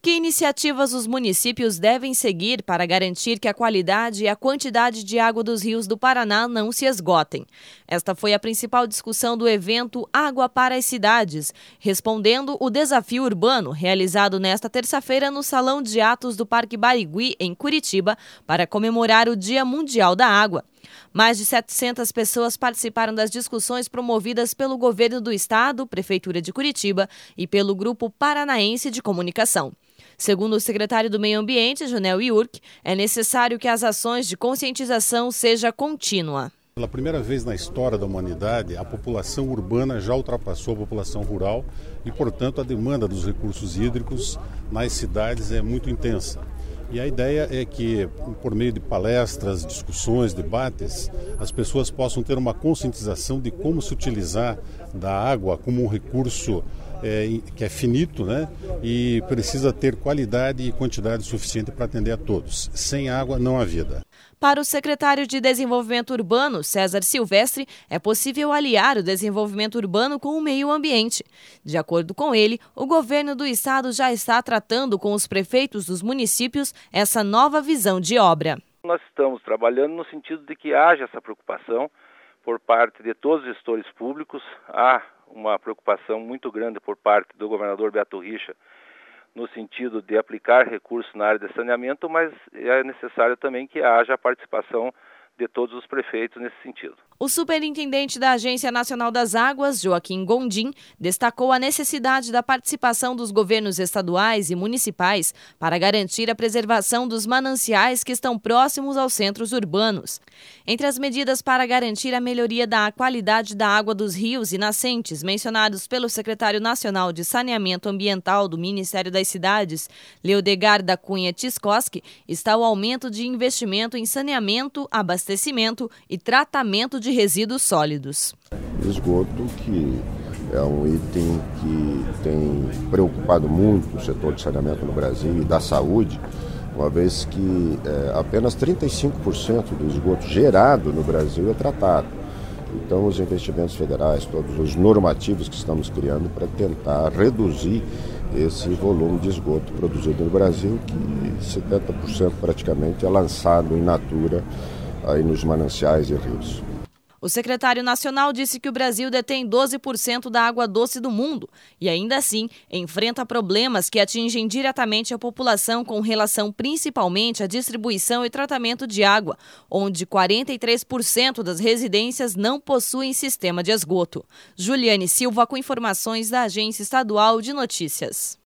Que iniciativas os municípios devem seguir para garantir que a qualidade e a quantidade de água dos rios do Paraná não se esgotem? Esta foi a principal discussão do evento Água para as Cidades, respondendo o desafio urbano realizado nesta terça-feira no Salão de Atos do Parque Barigui, em Curitiba, para comemorar o Dia Mundial da Água. Mais de 700 pessoas participaram das discussões promovidas pelo Governo do Estado, Prefeitura de Curitiba e pelo Grupo Paranaense de Comunicação. Segundo o secretário do Meio Ambiente, Jonel Iurque, é necessário que as ações de conscientização sejam contínuas. Pela primeira vez na história da humanidade, a população urbana já ultrapassou a população rural e, portanto, a demanda dos recursos hídricos nas cidades é muito intensa. E a ideia é que, por meio de palestras, discussões, debates, as pessoas possam ter uma conscientização de como se utilizar da água como um recurso que é finito, né? E precisa ter qualidade e quantidade suficiente para atender a todos. Sem água não há vida. Para o secretário de Desenvolvimento Urbano, César Silvestre, é possível aliar o desenvolvimento urbano com o meio ambiente. De acordo com ele, o governo do estado já está tratando com os prefeitos dos municípios essa nova visão de obra. Nós estamos trabalhando no sentido de que haja essa preocupação por parte de todos os gestores públicos. Há uma preocupação muito grande por parte do governador Beto Richa no sentido de aplicar recursos na área de saneamento, mas é necessário também que haja a participação de todos os prefeitos nesse sentido. O superintendente da Agência Nacional das Águas, Joaquim Gondim, destacou a necessidade da participação dos governos estaduais e municipais para garantir a preservação dos mananciais que estão próximos aos centros urbanos. Entre as medidas para garantir a melhoria da qualidade da água dos rios e nascentes mencionados pelo secretário nacional de Saneamento Ambiental do Ministério das Cidades, Leodegar da Cunha Tiskoski, está o aumento de investimento em saneamento, abastecimento e tratamento de resíduos sólidos. Esgoto, que é um item que tem preocupado muito o setor de saneamento no Brasil e da saúde, uma vez que apenas 35% do esgoto gerado no Brasil é tratado. Então, os investimentos federais, todos os normativos que estamos criando para tentar reduzir esse volume de esgoto produzido no Brasil, que 70% praticamente é lançado in natura aí nos mananciais e rios. O secretário nacional disse que o Brasil detém 12% da água doce do mundo e, ainda assim, enfrenta problemas que atingem diretamente a população com relação principalmente à distribuição e tratamento de água, onde 43% das residências não possuem sistema de esgoto. Juliane Silva com informações da Agência Estadual de Notícias.